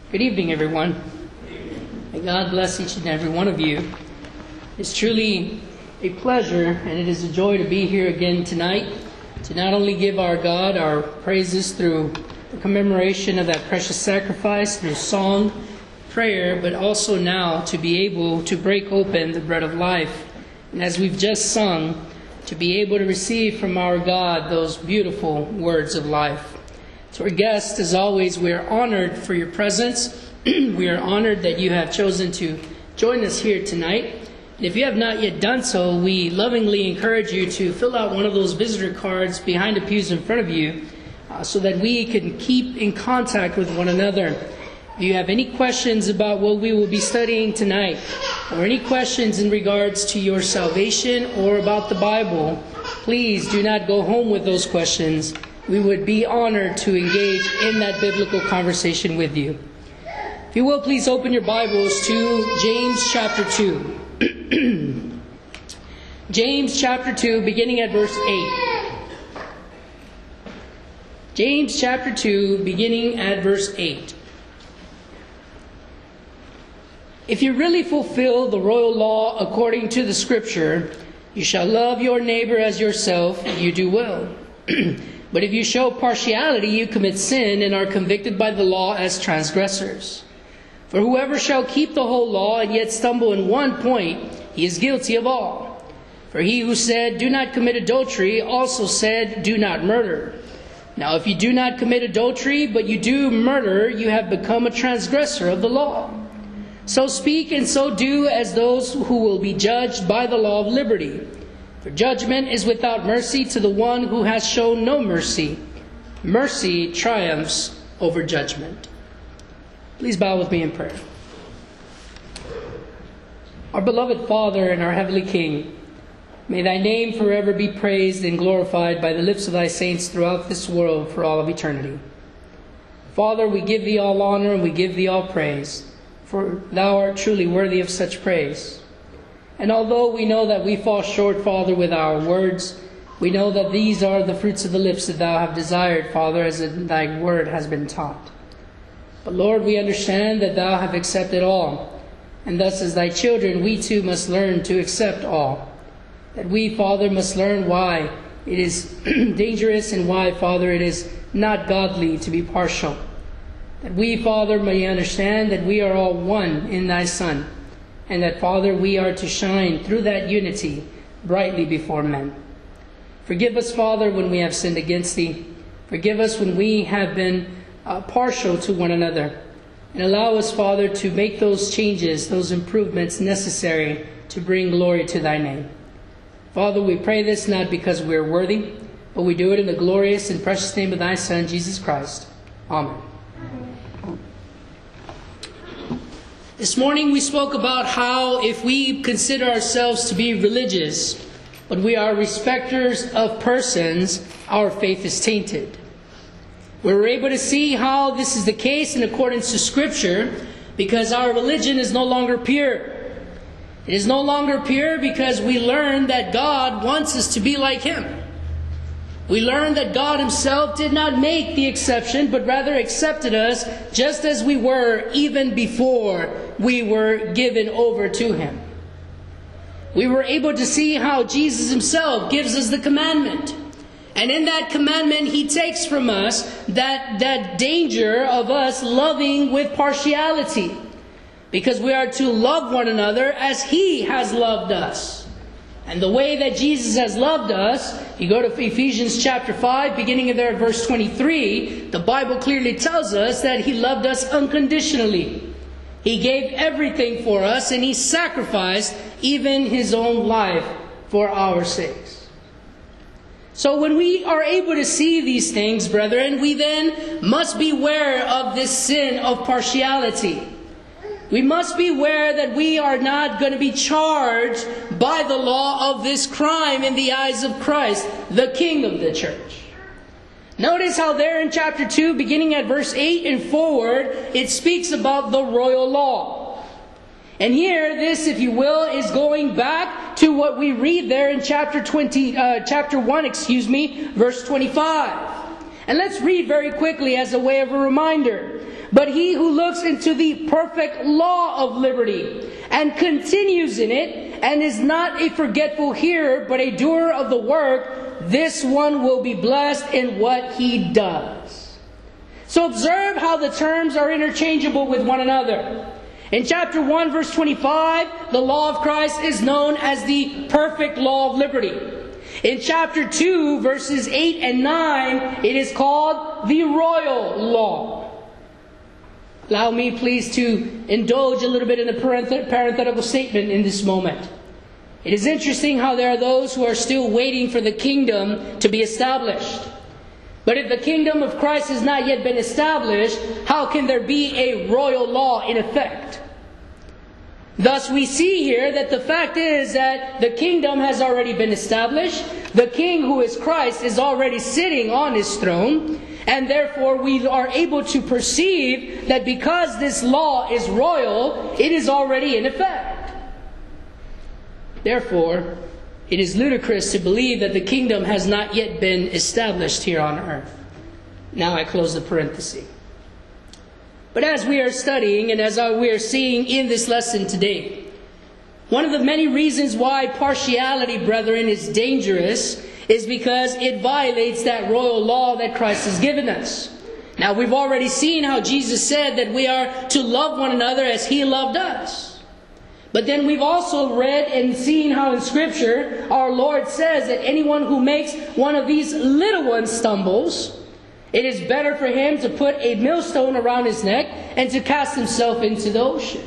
Good evening, everyone. May God bless each and every one of you. It's truly a pleasure and it is a joy to be here again tonight to not only give our God our praises through the commemoration of that precious sacrifice, through song, prayer, but also now to be able to break open the bread of life. And as we've just sung, to be able to receive from our God those beautiful words of life. To our guests, as always, we are honored for your presence. We are honored that you have chosen to join us here tonight. And if you have not yet done so, we lovingly encourage you to fill out one of those visitor cards behind the pews in front of you so that we can keep in contact with one another. If you have any questions about what we will be studying tonight, or any questions in regards to your salvation or about the Bible, please do not go home with those questions. We would be honored to engage in that biblical conversation with you. If you will, please open your Bibles to James chapter 2. James chapter 2, beginning at verse 8. James chapter 2, beginning at verse 8. If you really fulfill the royal law according to the Scripture, you shall love your neighbor as yourself, you do well. But if you show partiality, you commit sin and are convicted by the law as transgressors. For whoever shall keep the whole law and yet stumble in one point, he is guilty of all. For he who said, "Do not commit adultery," also said, "Do not murder." Now if you do not commit adultery, but you do murder, you have become a transgressor of the law. So speak and so do as those who will be judged by the law of liberty. For judgment is without mercy to the one who has shown no mercy. Mercy triumphs over judgment. Please bow with me in prayer. Our beloved Father and our heavenly King, may thy name forever be praised and glorified by the lips of thy saints throughout this world for all of eternity. Father, we give thee all honor and we give thee all praise, for thou art truly worthy of such praise. And although we know that we fall short, Father, with our words, we know that these are the fruits of the lips that thou have desired, Father, as thy word has been taught. But Lord, we understand that thou have accepted all. And thus as thy children, we too must learn to accept all. That we, Father, must learn why it is dangerous and why, Father, it is not godly to be partial. That we, Father, may understand that we are all one in thy Son. And that, Father, we are to shine through that unity brightly before men. Forgive us, Father, when we have sinned against thee. Forgive us when we have been partial to one another. And allow us, Father, to make those changes, those improvements necessary to bring glory to thy name. Father, we pray this not because we are worthy, but we do it in the glorious and precious name of thy Son, Jesus Christ. Amen. This morning we spoke about how if we consider ourselves to be religious, but we are respecters of persons, our faith is tainted. We were able to see how this is the case in accordance to Scripture, because our religion is no longer pure. It is no longer pure because we learned that God wants us to be like Him. We learned that God Himself did not make the exception, but rather accepted us just as we were even before we were given over to Him. We were able to see how Jesus Himself gives us the commandment. And in that commandment, He takes from us that danger of us loving with partiality. Because we are to love one another as He has loved us. And the way that Jesus has loved us, you go to Ephesians chapter 5, beginning there at verse 23, the Bible clearly tells us that He loved us unconditionally. He gave everything for us, and He sacrificed even His own life for our sakes. So when we are able to see these things, brethren, we then must beware of this sin of partiality. We must beware that we are not going to be charged by the law of this crime in the eyes of Christ, the King of the church. Notice how there in chapter 2, beginning at verse 8 and forward, it speaks about the royal law. And here, this, if you will, is going back to what we read there in chapter 1, verse 25. And let's read very quickly as a way of a reminder. but he who looks into the perfect law of liberty and continues in it, and is not a forgetful hearer, but a doer of the work, this one will be blessed in what he does. So observe how the terms are interchangeable with one another. In chapter 1, verse 25, the law of Christ is known as the perfect law of liberty. In chapter 2, verses 8 and 9, it is called the royal law. Allow me, please, to indulge a little bit in a parenthetical statement in this moment. It is interesting how there are those who are still waiting for the kingdom to be established. But if the kingdom of Christ has not yet been established, how can there be a royal law in effect? Thus we see here that the fact is that the kingdom has already been established. The king, who is Christ, is already sitting on his throne. And therefore we are able to perceive that because this law is royal, it is already in effect. Therefore, it is ludicrous to believe that the kingdom has not yet been established here on earth. Now I close the parenthesis. But as we are studying and as we are seeing in this lesson today, one of the many reasons why partiality, brethren, is dangerous is because it violates that royal law that Christ has given us. Now we've already seen how Jesus said that we are to love one another as He loved us. But then we've also read and seen how in Scripture our Lord says that anyone who makes one of these little ones stumbles, it is better for him to put a millstone around his neck and to cast himself into the ocean.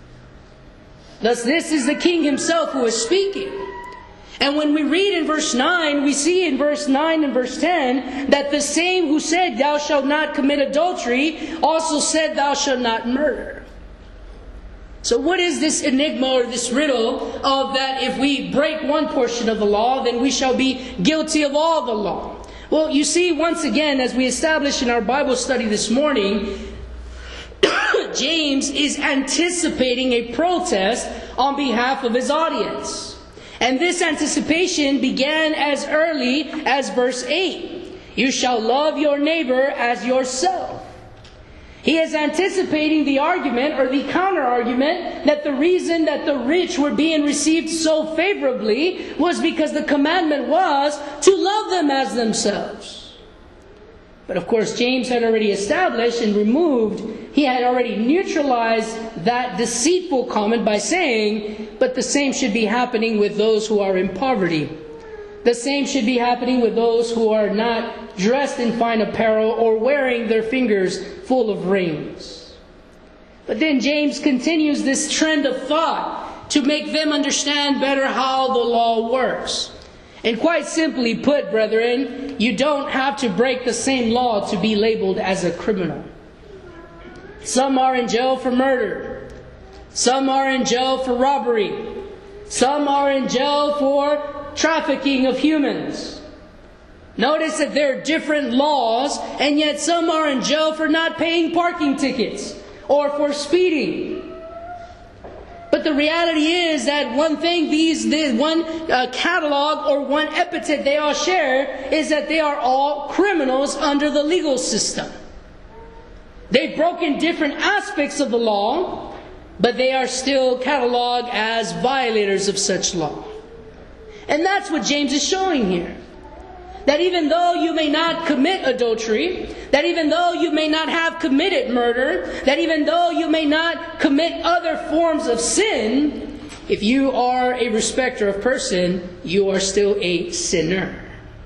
Thus this is the King Himself who is speaking. And when we read in verse 9, we see in verse 9 and verse 10 that the same who said, "Thou shalt not commit adultery," also said, "Thou shalt not murder." So what is this enigma or this riddle of that if we break one portion of the law, then we shall be guilty of all the law? Well, you see, once again, as we established in our Bible study this morning, James is anticipating a protest on behalf of his audience. And this anticipation began as early as verse 8. You shall love your neighbor as yourself. He is anticipating the argument or the counter-argument that the reason that the rich were being received so favorably was because the commandment was to love them as themselves. But of course, James had already established and removed, he had already neutralized that deceitful comment by saying, but the same should be happening with those who are in poverty. The same should be happening with those who are not dressed in fine apparel or wearing their fingers full of rings. But then James continues this trend of thought to make them understand better how the law works. And quite simply put, brethren, you don't have to break the same law to be labeled as a criminal. Some are in jail for murder. Some are in jail for robbery. Some are in jail for trafficking of humans. Notice that there are different laws, and yet some are in jail for not paying parking tickets or for speeding. But the reality is that one thing, one catalog or one epithet they all share is that they are all criminals under the legal system. They've broken different aspects of the law, but they are still cataloged as violators of such law. And that's what James is showing here. That even though you may not commit adultery, that even though you may not have committed murder, that even though you may not commit other forms of sin, if you are a respecter of person, you are still a sinner.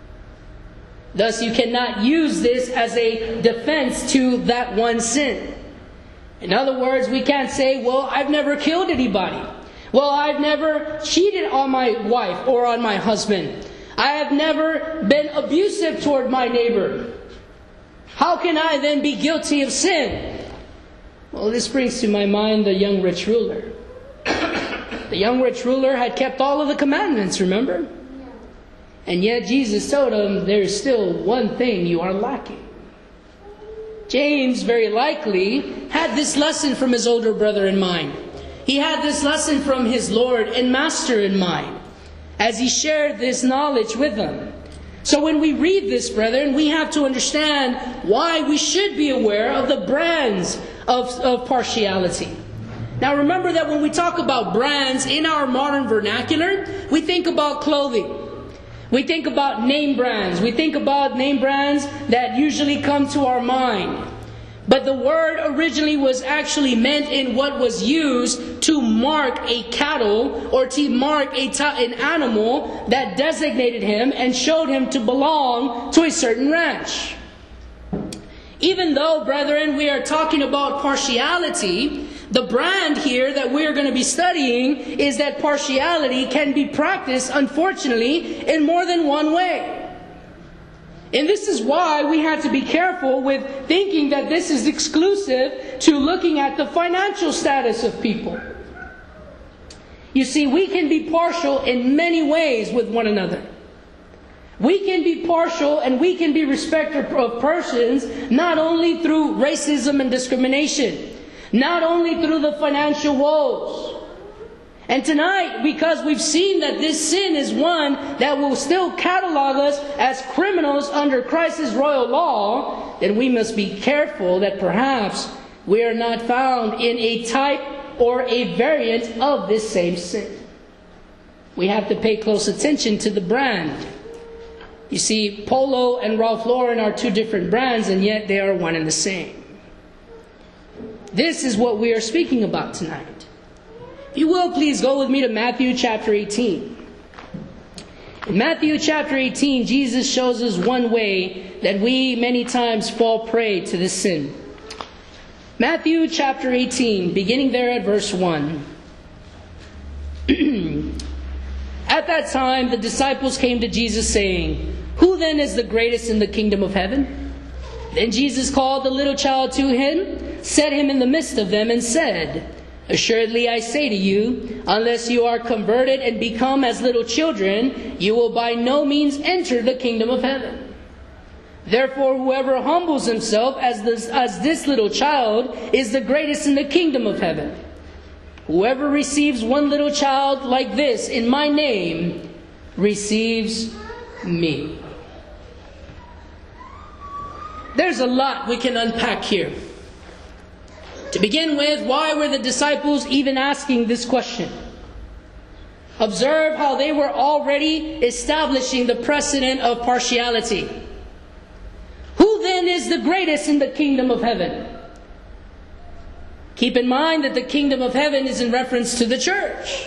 Thus you cannot use this as a defense to that one sin. In other words, we can't say, well, I've never killed anybody. Well, I've never cheated on my wife or on my husband. I have never been abusive toward my neighbor. How can I then be guilty of sin? Well, this brings to my mind the young rich ruler. The young rich ruler had kept all of the commandments, remember? And yet Jesus told him, there is still one thing you are lacking. James very likely had this lesson from his older brother in mind. He had this lesson from his Lord and Master in mind as he shared this knowledge with them. So when we read this, brethren, we have to understand why we should be aware of the brands of partiality. Now remember that when we talk about brands in our modern vernacular, we think about clothing. We think about name brands. We think about name brands that usually come to our mind. But the word originally was actually meant in what was used to mark a cattle or to mark an animal that designated him and showed him to belong to a certain ranch. Even though, brethren, we are talking about partiality, the brand here that we are going to be studying is that partiality can be practiced, unfortunately, in more than one way. And this is why we have to be careful with thinking that this is exclusive to looking at the financial status of people. You see, we can be partial in many ways with one another. We can be partial and we can be respecter of persons not only through racism and discrimination, not only through the financial woes. And tonight, because we've seen that this sin is one that will still catalog us as criminals under Christ's royal law, then we must be careful that perhaps we are not found in a type or a variant of this same sin. We have to pay close attention to the brand. You see, Polo and Ralph Lauren are two different brands, and yet they are one and the same. This is what we are speaking about tonight. If you will, please go with me to Matthew chapter 18. In Matthew chapter 18, Jesus shows us one way that we many times fall prey to this sin. Matthew chapter 18, beginning there at verse 1. At that time, the disciples came to Jesus saying, "Who then is the greatest in the kingdom of heaven?" Then Jesus called the little child to him, set him in the midst of them, and said, "Assuredly I say to you, unless you are converted and become as little children, you will by no means enter the kingdom of heaven. Therefore whoever humbles himself as this little child is the greatest in the kingdom of heaven. Whoever receives one little child like this in my name receives me." There's a lot we can unpack here. To begin with, why were the disciples even asking this question? Observe how they were already establishing the precedent of partiality. Who then is the greatest in the kingdom of heaven? Keep in mind that the kingdom of heaven is in reference to the church.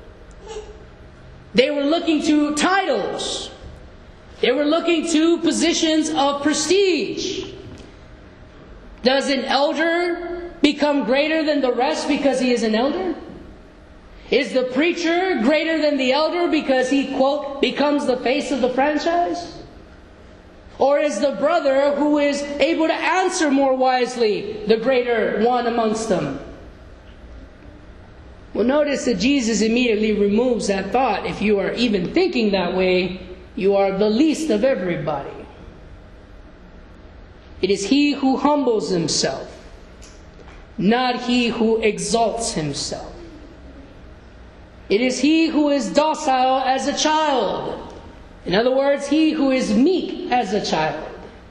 They were looking to titles. They were looking to positions of prestige. Does an elder become greater than the rest because he is an elder? Is the preacher greater than the elder because he, quote, becomes the face of the franchise? Or is the brother who is able to answer more wisely the greater one amongst them? Well, notice that Jesus immediately removes that thought. If you are even thinking that way, you are the least of everybody. It is he who humbles himself, not he who exalts himself. It is he who is docile as a child. In other words, he who is meek as a child.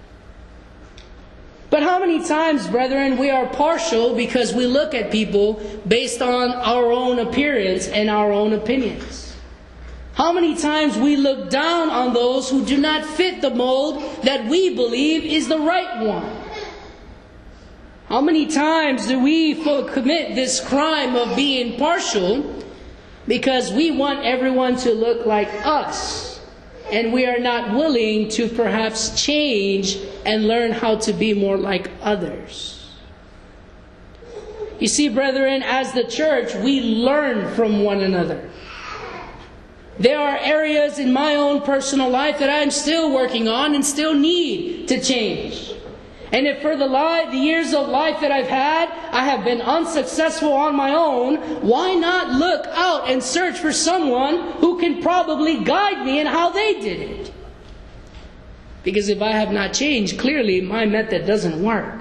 But how many times, brethren, we are partial because we look at people based on our own appearance and our own opinions? How many times we look down on those who do not fit the mold that we believe is the right one? How many times do we commit this crime of being partial because we want everyone to look like us, and we are not willing to perhaps change and learn how to be more like others? You see, brethren, as the church, we learn from one another. There are areas in my own personal life that I'm still working on and still need to change. And if for the years of life that I've had, I have been unsuccessful on my own, why not look out and search for someone who can probably guide me in how they did it? Because if I have not changed, clearly my method doesn't work.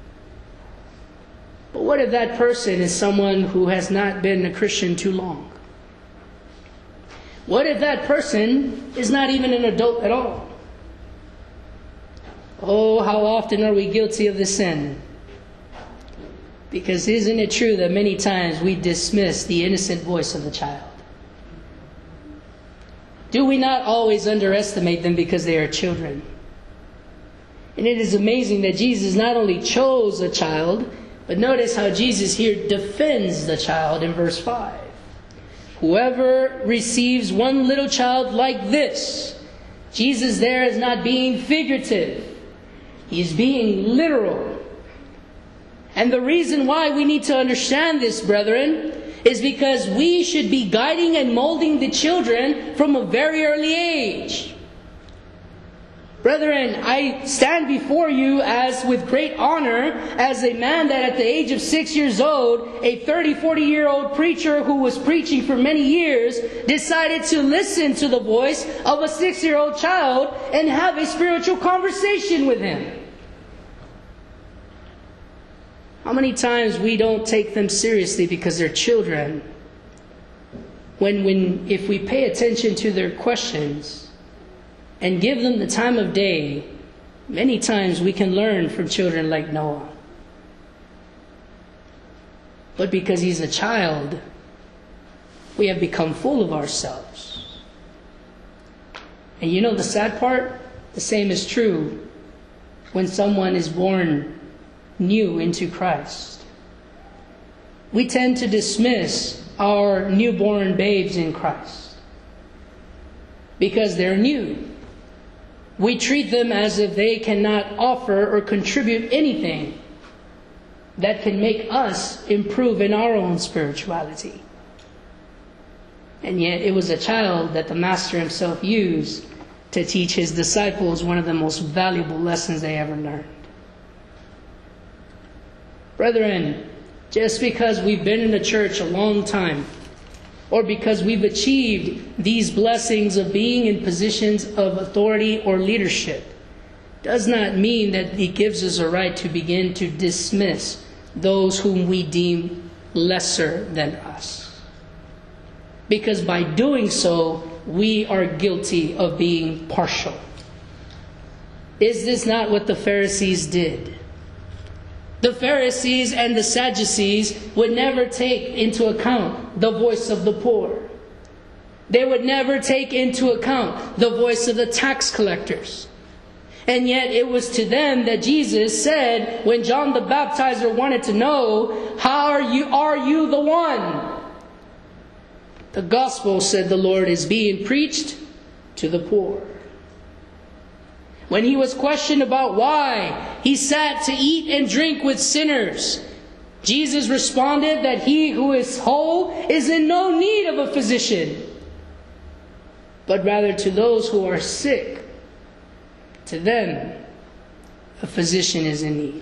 But what if that person is someone who has not been a Christian too long? What if that person is not even an adult at all? Oh, how often are we guilty of this sin? Because isn't it true that many times we dismiss the innocent voice of the child? Do we not always underestimate them because they are children? And it is amazing that Jesus not only chose a child, but notice how Jesus here defends the child in verse 5. Whoever receives one little child like this, Jesus there is not being figurative. He's being literal. And the reason why we need to understand this, brethren, is because we should be guiding and molding the children from a very early age. Brethren, I stand before you as with great honor as a man that at the age of 6 years old, a 40-year-old preacher who was preaching for many years, decided to listen to the voice of a 6-year-old child and have a spiritual conversation with him. How many times we don't take them seriously because they're children, if we pay attention to their questions and give them the time of day, many times we can learn from children like Noah. But because he's a child, we have become full of ourselves. And you know the sad part? The same is true when someone is born new into Christ. We tend to dismiss our newborn babes in Christ because they're new. We treat them as if they cannot offer or contribute anything that can make us improve in our own spirituality. And yet it was a child that the Master himself used to teach his disciples one of the most valuable lessons they ever learned. Brethren, just because we've been in the church a long time, or because we've achieved these blessings of being in positions of authority or leadership, does not mean that it gives us a right to begin to dismiss those whom we deem lesser than us. Because by doing so, we are guilty of being partial. Is this not what the Pharisees did? The Pharisees and the Sadducees would never take into account the voice of the poor. They would never take into account the voice of the tax collectors. And yet it was to them that Jesus said, when John the Baptizer wanted to know, are you the one? The gospel, said the Lord, is being preached to the poor. When he was questioned about why he sat to eat and drink with sinners, Jesus responded that he who is whole is in no need of a physician, but rather to those who are sick. To them, a physician is in need.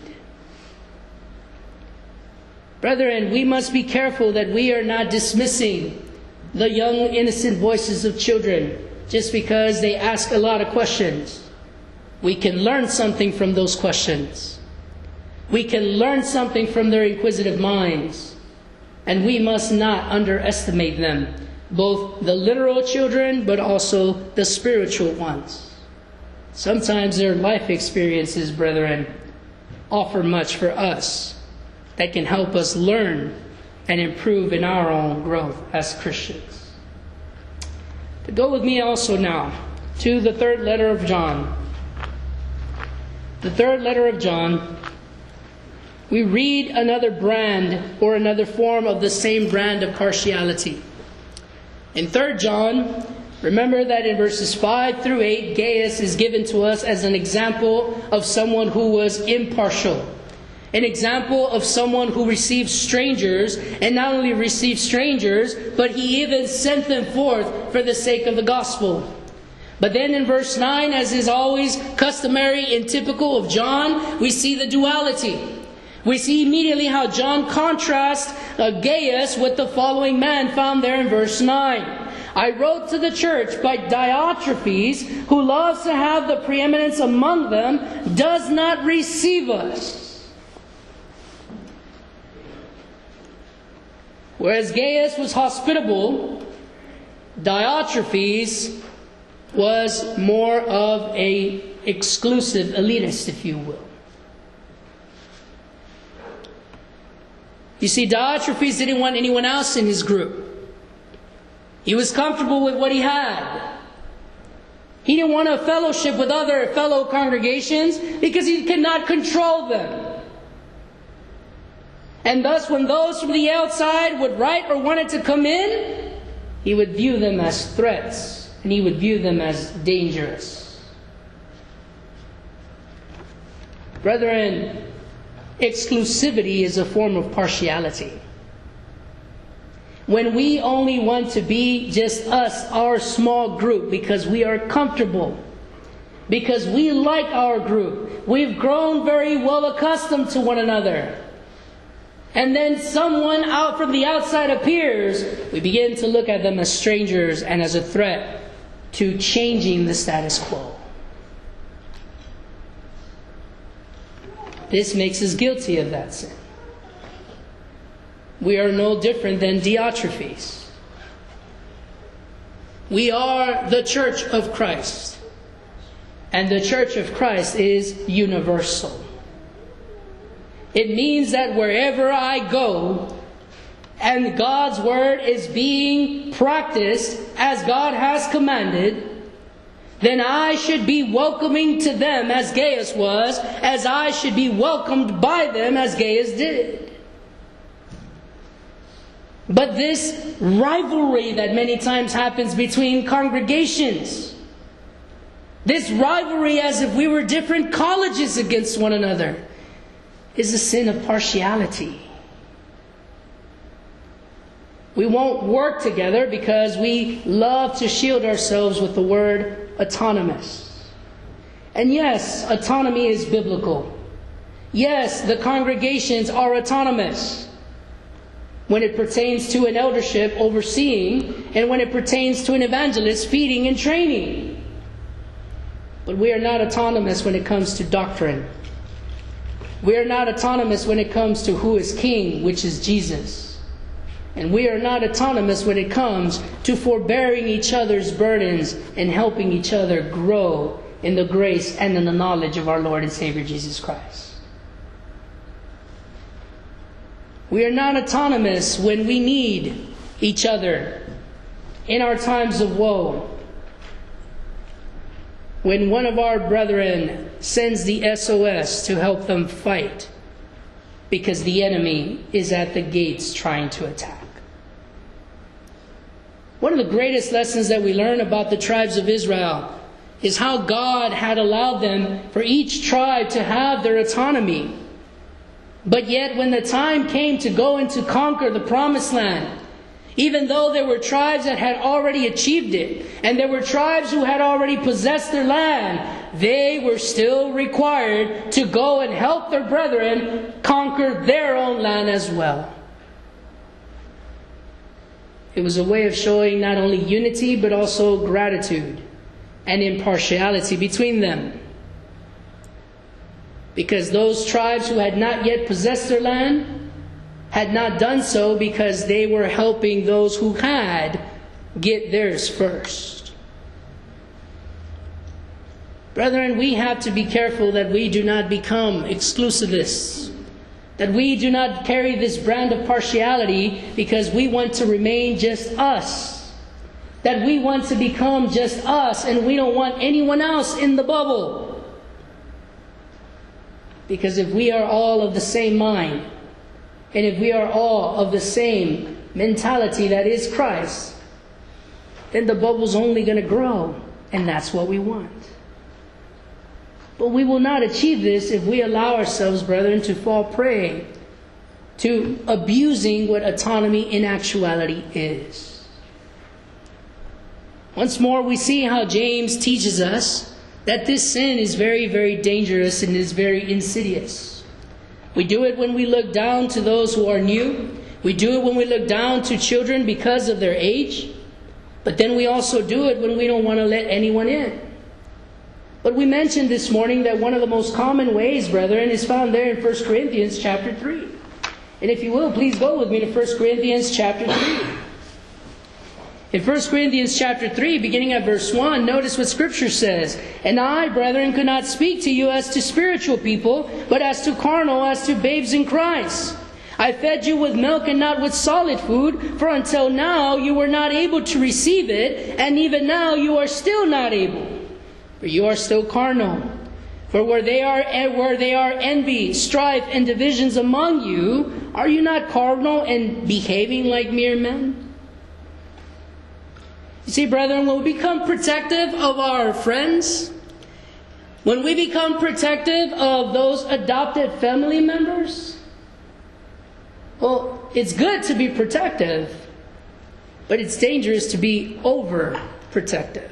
Brethren, we must be careful that we are not dismissing the young, innocent voices of children just because they ask a lot of questions. We can learn something from those questions. We can learn something from their inquisitive minds. And we must not underestimate them, both the literal children, but also the spiritual ones. Sometimes their life experiences, brethren, offer much for us that can help us learn and improve in our own growth as Christians. But go with me also now to the third letter of John. The third letter of John, we read another brand or another form of the same brand of partiality. In 3 John, remember that in verses 5 through 8, Gaius is given to us as an example of someone who was impartial. An example of someone who received strangers, and not only received strangers, but he even sent them forth for the sake of the gospel. But then in verse 9, as is always customary and typical of John, we see the duality. We see immediately how John contrasts Gaius with the following man found there in verse 9. I wrote to the church, but Diotrephes, who loves to have the preeminence among them, does not receive us. Whereas Gaius was hospitable, Diotrephes was more of exclusive elitist, if you will. You see, Diotrephes didn't want anyone else in his group. He was comfortable with what he had. He didn't want to fellowship with other fellow congregations because he could not control them. And thus, when those from the outside would write or wanted to come in, he would view them as threats, and he would view them as dangerous. Brethren, exclusivity is a form of partiality. When we only want to be just us, our small group, because we are comfortable, because we like our group, we've grown very well accustomed to one another, and then someone out from the outside appears, we begin to look at them as strangers and as a threat to changing the status quo. This makes us guilty of that sin. We are no different than Diotrephes. We are the church of Christ. And the church of Christ is universal. It means that wherever I go and God's word is being practiced as God has commanded, then I should be welcoming to them as Gaius was, as I should be welcomed by them as Gaius did. But this rivalry that many times happens between congregations, this rivalry as if we were different colleges against one another, is a sin of partiality. We won't work together because we love to shield ourselves with the word autonomous. And yes, autonomy is biblical. Yes, the congregations are autonomous when it pertains to an eldership overseeing, and when it pertains to an evangelist feeding and training. But we are not autonomous when it comes to doctrine. We are not autonomous when it comes to who is king, which is Jesus. And we are not autonomous when it comes to forbearing each other's burdens and helping each other grow in the grace and in the knowledge of our Lord and Savior Jesus Christ. We are not autonomous when we need each other in our times of woe. When one of our brethren sends the SOS to help them fight because the enemy is at the gates trying to attack. One of the greatest lessons that we learn about the tribes of Israel is how God had allowed them for each tribe to have their autonomy. But yet when the time came to go and to conquer the promised land, even though there were tribes that had already achieved it, and there were tribes who had already possessed their land, they were still required to go and help their brethren conquer their own land as well. It was a way of showing not only unity, but also gratitude and impartiality between them. Because those tribes who had not yet possessed their land had not done so because they were helping those who had get theirs first. Brethren, we have to be careful that we do not become exclusivists, that we do not carry this brand of partiality because we want to remain just us, that we want to become just us and we don't want anyone else in the bubble. Because if we are all of the same mind, and if we are all of the same mentality that is Christ, then the bubble's only going to grow, and that's what we want. But we will not achieve this if we allow ourselves, brethren, to fall prey to abusing what autonomy in actuality is. Once more, we see how James teaches us that this sin is very, very dangerous and is very insidious. We do it when we look down to those who are new. We do it when we look down to children because of their age. But then we also do it when we don't want to let anyone in. But we mentioned this morning that one of the most common ways, brethren, is found there in 1 Corinthians chapter 3. And if you will, please go with me to 1 Corinthians chapter 3. In 1 Corinthians chapter 3, beginning at verse 1, notice what Scripture says. And I, brethren, could not speak to you as to spiritual people, but as to carnal, as to babes in Christ. I fed you with milk and not with solid food, for until now you were not able to receive it, and even now you are still not able. For you are still carnal. For where they are envy, strife, and divisions among you, are you not carnal and behaving like mere men? You see, brethren, when we become protective of our friends, when we become protective of those adopted family members, well, it's good to be protective, but it's dangerous to be overprotective.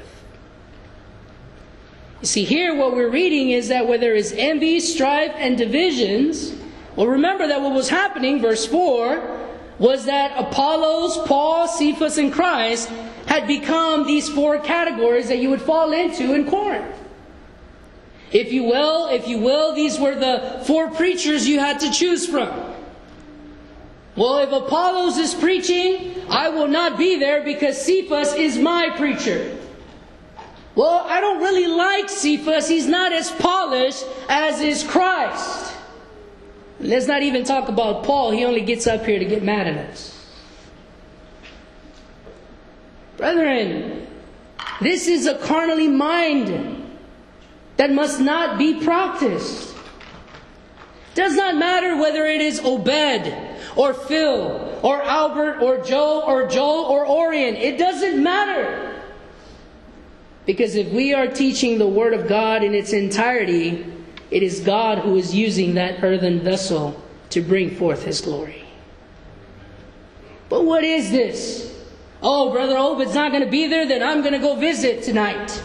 You see, here what we're reading is that where there is envy, strife, and divisions, well, remember that what was happening, verse 4, was that Apollos, Paul, Cephas, and Christ had become these four categories that you would fall into in Corinth. If you will, these were the four preachers you had to choose from. Well, if Apollos is preaching, I will not be there because Cephas is my preacher. Well, I don't really like Cephas. He's not as polished as is Christ. Let's not even talk about Paul. He only gets up here to get mad at us. Brethren, this is a carnally mind that must not be practiced. Does not matter whether it is Obed or Phil or Albert or Joe or Joel or Orion. It doesn't matter. Because if we are teaching the Word of God in its entirety, it is God who is using that earthen vessel to bring forth His glory. But what is this? Oh, Brother Obed's not going to be there, then I'm going to go visit tonight.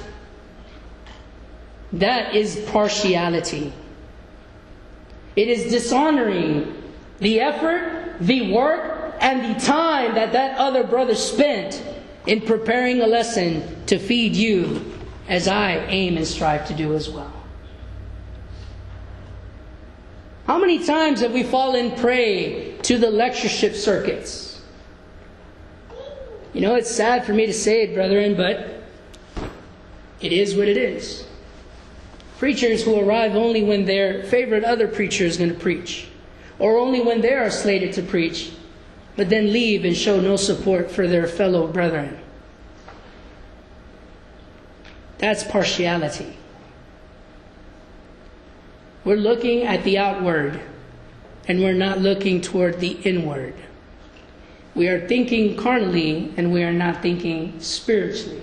That is partiality. It is dishonoring the effort, the work, and the time that other brother spent in preparing a lesson to feed you, as I aim and strive to do as well. How many times have we fallen prey to the lectureship circuits? You know, it's sad for me to say it, brethren, but it is what it is. Preachers who arrive only when their favorite other preacher is going to preach, or only when they are slated to preach, but then leave and show no support for their fellow brethren. That's partiality. We're looking at the outward, and we're not looking toward the inward. We are thinking carnally, and we are not thinking spiritually.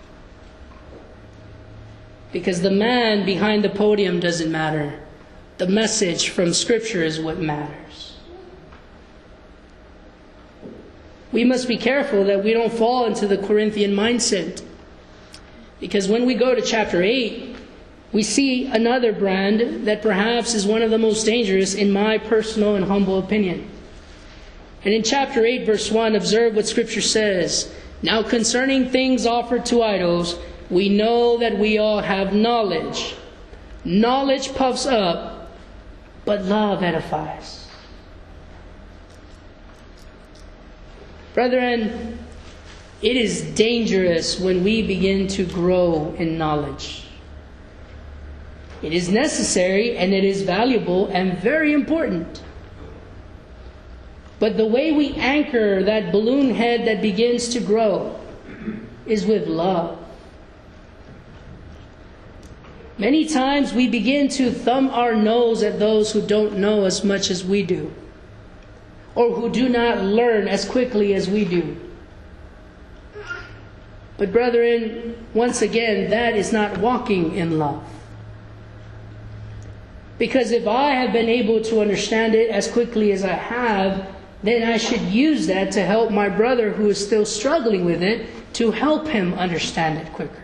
Because the man behind the podium doesn't matter. The message from Scripture is what matters. We must be careful that we don't fall into the Corinthian mindset. Because when we go to chapter 8, we see another brand that perhaps is one of the most dangerous in my personal and humble opinion. And in chapter 8, verse 1, observe what Scripture says. Now concerning things offered to idols, we know that we all have knowledge. Knowledge puffs up, but love edifies. Brethren, it is dangerous when we begin to grow in knowledge. It is necessary and it is valuable and very important. But the way we anchor that balloon head that begins to grow is with love. Many times we begin to thumb our nose at those who don't know as much as we do, or who do not learn as quickly as we do. But brethren, once again, that is not walking in love. Because if I have been able to understand it as quickly as I have, then I should use that to help my brother who is still struggling with it, to help him understand it quicker.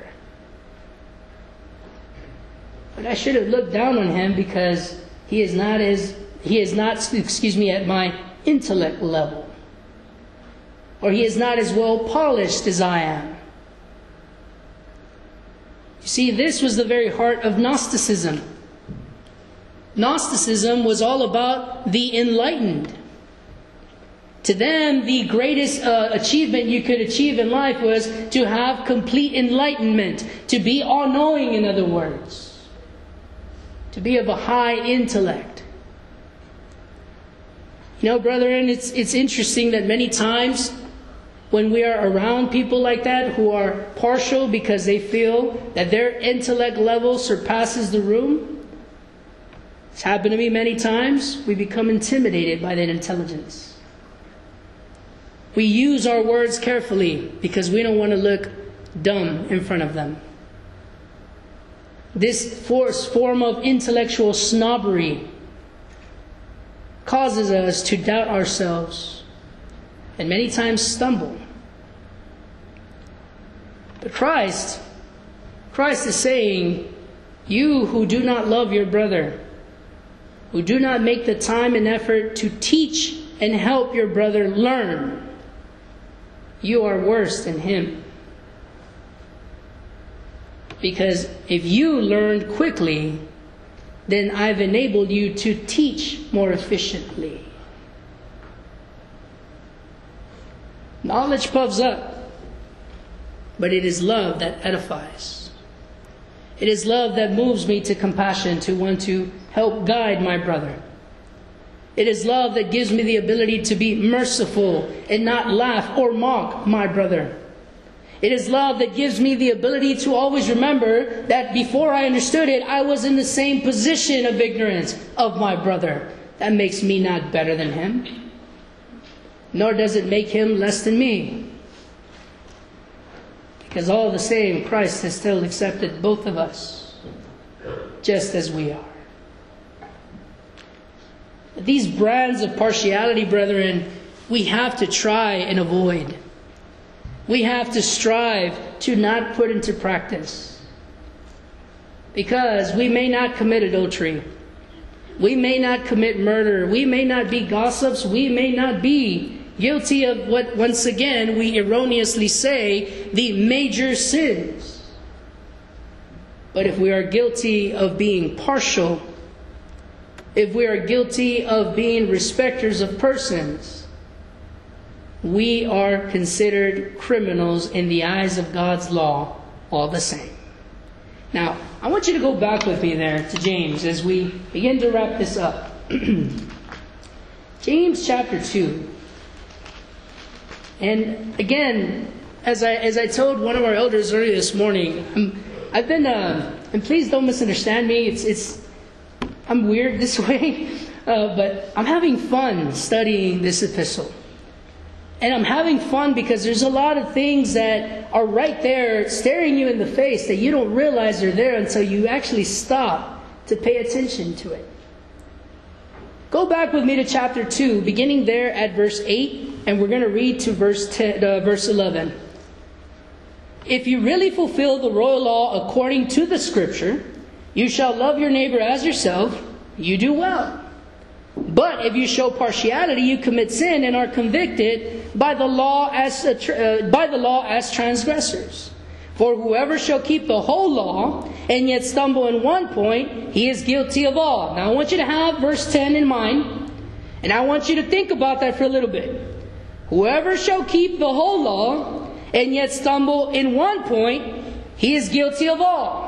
But I should have looked down on him because he is not at my intellect level. Or he is not as well polished as I am. You see, this was the very heart of Gnosticism. Gnosticism was all about the enlightened. To them, the greatest achievement you could achieve in life was to have complete enlightenment, to be all-knowing, in other words, to be of a high intellect. You know, brethren, it's interesting that many times when we are around people like that who are partial because they feel that their intellect level surpasses the room, it's happened to me many times, we become intimidated by that intelligence. We use our words carefully because we don't want to look dumb in front of them. This form of intellectual snobbery causes us to doubt ourselves and many times stumble. But Christ is saying, you who do not love your brother, who do not make the time and effort to teach and help your brother learn, you are worse than him. Because if you learned quickly, then I've enabled you to teach more efficiently. Knowledge puffs up, but it is love that edifies. It is love that moves me to compassion, to want to help guide my brother. It is love that gives me the ability to be merciful and not laugh or mock my brother. It is love that gives me the ability to always remember that before I understood it, I was in the same position of ignorance of my brother. That makes me not better than him, nor does it make him less than me. Because all the same, Christ has still accepted both of us, just as we are. These brands of partiality, brethren, we have to try and avoid. We have to strive to not put into practice. Because we may not commit adultery. We may not commit murder. We may not be gossips. We may not be guilty of what, once again, we erroneously say, the major sins. But if we are guilty of being partial, if we are guilty of being respecters of persons, we are considered criminals in the eyes of God's law all the same. Now, I want you to go back with me there to James as we begin to wrap this up. James chapter 2. And again, as I told one of our elders earlier this morning, I've been, and please don't misunderstand me, I'm weird this way, but I'm having fun studying this epistle. And I'm having fun because there's a lot of things that are right there staring you in the face that you don't realize are there until you actually stop to pay attention to it. Go back with me to chapter 2, beginning there at verse 8, and we're going to read to verse 11. If you really fulfill the royal law according to the Scripture, you shall love your neighbor as yourself, you do well. But if you show partiality, you commit sin and are convicted by the law as transgressors. For whoever shall keep the whole law and yet stumble in one point, he is guilty of all. Now I want you to have verse 10 in mind, and I want you to think about that for a little bit. Whoever shall keep the whole law and yet stumble in one point, he is guilty of all.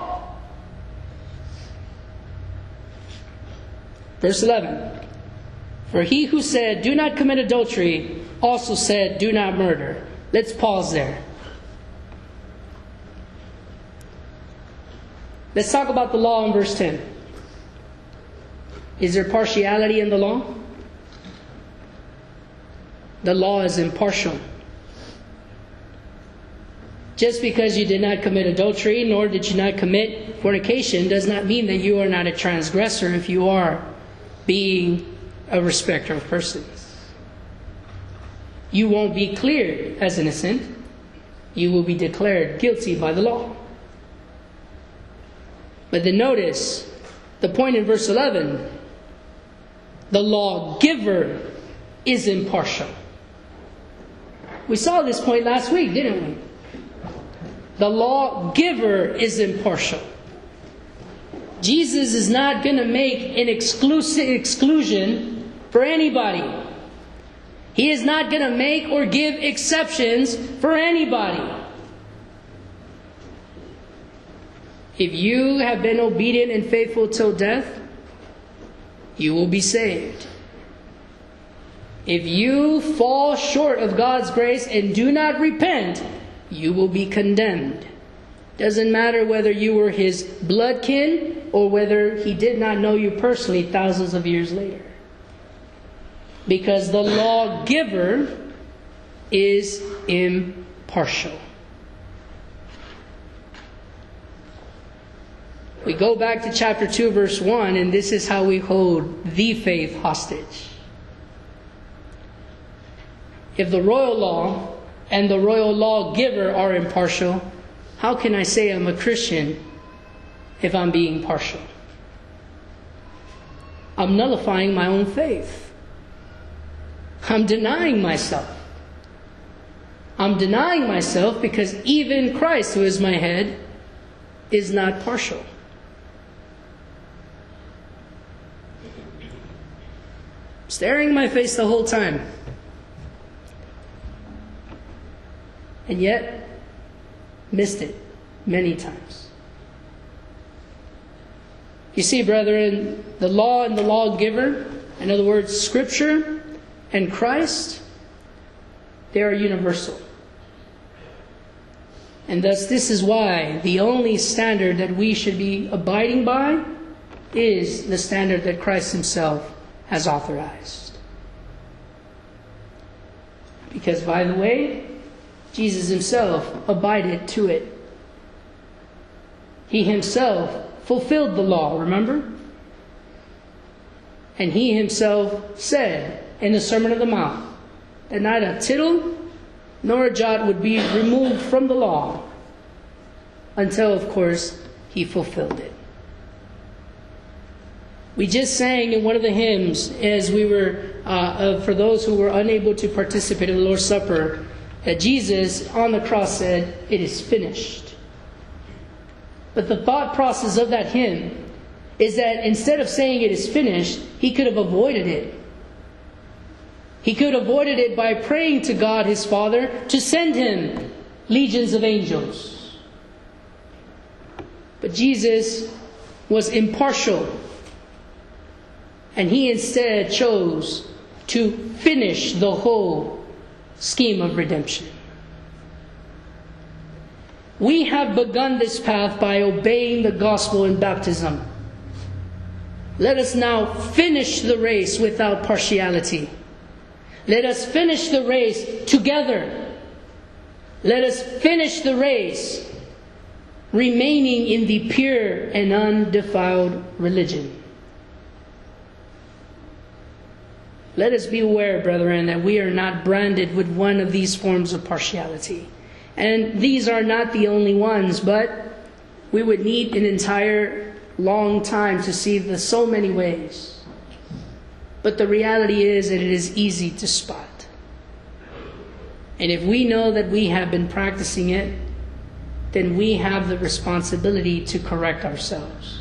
Verse 11. For he who said, do not commit adultery, also said, do not murder. Let's pause there. Let's talk about the law in verse 10. Is there partiality in the law? The law is impartial. Just because you did not commit adultery, nor did you not commit fornication, does not mean that you are not a transgressor if you are being a respecter of persons. You won't be cleared as innocent. You will be declared guilty by the law. But then notice the point in verse 11. The lawgiver is impartial. We saw this point last week, didn't we? The lawgiver is impartial. Jesus is not going to make an exclusion for anybody. He is not going to make or give exceptions for anybody. If you have been obedient and faithful till death, you will be saved. If you fall short of God's grace and do not repent, you will be condemned. Doesn't matter whether you were his blood kin or whether he did not know you personally thousands of years later. Because the lawgiver is impartial. We go back to chapter 2, verse 1, and this is how we hold the faith hostage. If the royal law and the royal lawgiver are impartial, how can I say I'm a Christian if I'm being partial? I'm nullifying my own faith. I'm denying myself. I'm denying myself because even Christ, who is my head, is not partial. Staring in my face the whole time. And yet, missed it many times. You see, brethren, the law and the lawgiver, in other words, Scripture and Christ, they are universal. And thus, this is why the only standard that we should be abiding by is the standard that Christ himself has authorized. Because, by the way, Jesus himself abided to it. He himself fulfilled the law, remember? And he himself said in the Sermon on the Mount that not a tittle nor a jot would be removed from the law until, of course, he fulfilled it. We just sang in one of the hymns as we were, for those who were unable to participate in the Lord's Supper, that Jesus on the cross said, "It is finished." But the thought process of that hymn is that instead of saying it is finished, he could have avoided it. He could have avoided it by praying to God his Father to send him legions of angels. But Jesus was impartial, and he instead chose to finish the whole scheme of redemption. We have begun this path by obeying the gospel in baptism. Let us now finish the race without partiality. Let us finish the race together. Let us finish the race remaining in the pure and undefiled religion. Let us be aware, brethren, that we are not branded with one of these forms of partiality. And these are not the only ones, but we would need an entire long time to see the so many ways. But the reality is that it is easy to spot. And if we know that we have been practicing it, then we have the responsibility to correct ourselves.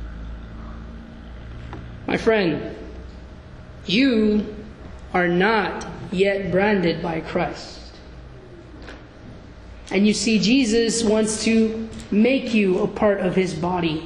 My friend, you are not yet branded by Christ. And you see, Jesus wants to make you a part of his body.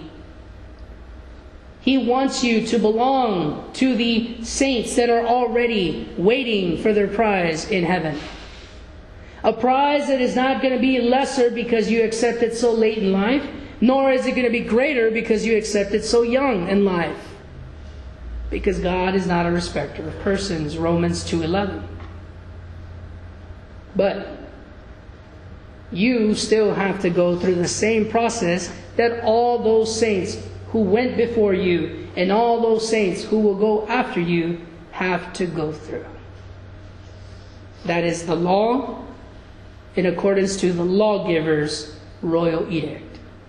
He wants you to belong to the saints that are already waiting for their prize in heaven. A prize that is not going to be lesser because you accept it so late in life, nor is it going to be greater because you accept it so young in life. Because God is not a respecter of persons, Romans 2:11. But you still have to go through the same process that all those saints who went before you and all those saints who will go after you have to go through. That is the law in accordance to the lawgiver's royal edict.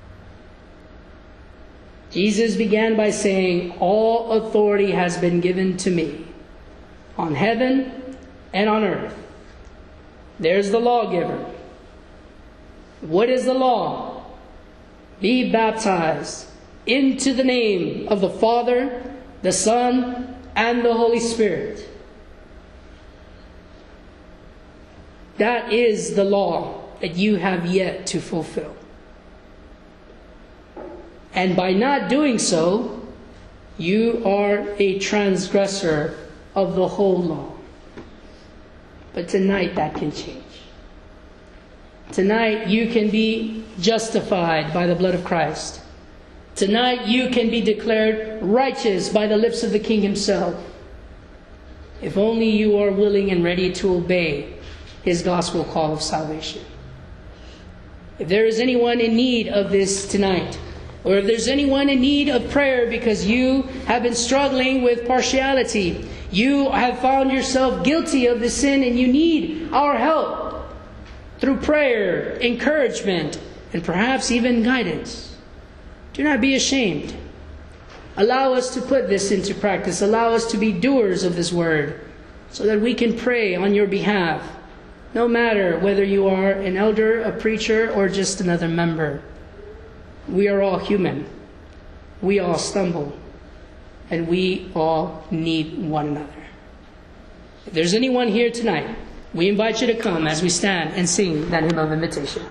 Jesus began by saying, "All authority has been given to me on heaven and on earth." There's the lawgiver. What is the law? Be baptized into the name of the Father, the Son, and the Holy Spirit. That is the law that you have yet to fulfill. And by not doing so, you are a transgressor of the whole law. But tonight that can change. Tonight you can be justified by the blood of Christ. Tonight you can be declared righteous by the lips of the King himself. If only you are willing and ready to obey his gospel call of salvation. If there is anyone in need of this tonight, or if there's anyone in need of prayer because you have been struggling with partiality, you have found yourself guilty of the sin and you need our help through prayer, encouragement, and perhaps even guidance, do not be ashamed. Allow us to put this into practice. Allow us to be doers of this word so that we can pray on your behalf, no matter whether you are an elder, a preacher, or just another member. We are all human. We all stumble. And we all need one another. If there's anyone here tonight, we invite you to come as we stand and sing that hymn of invitation.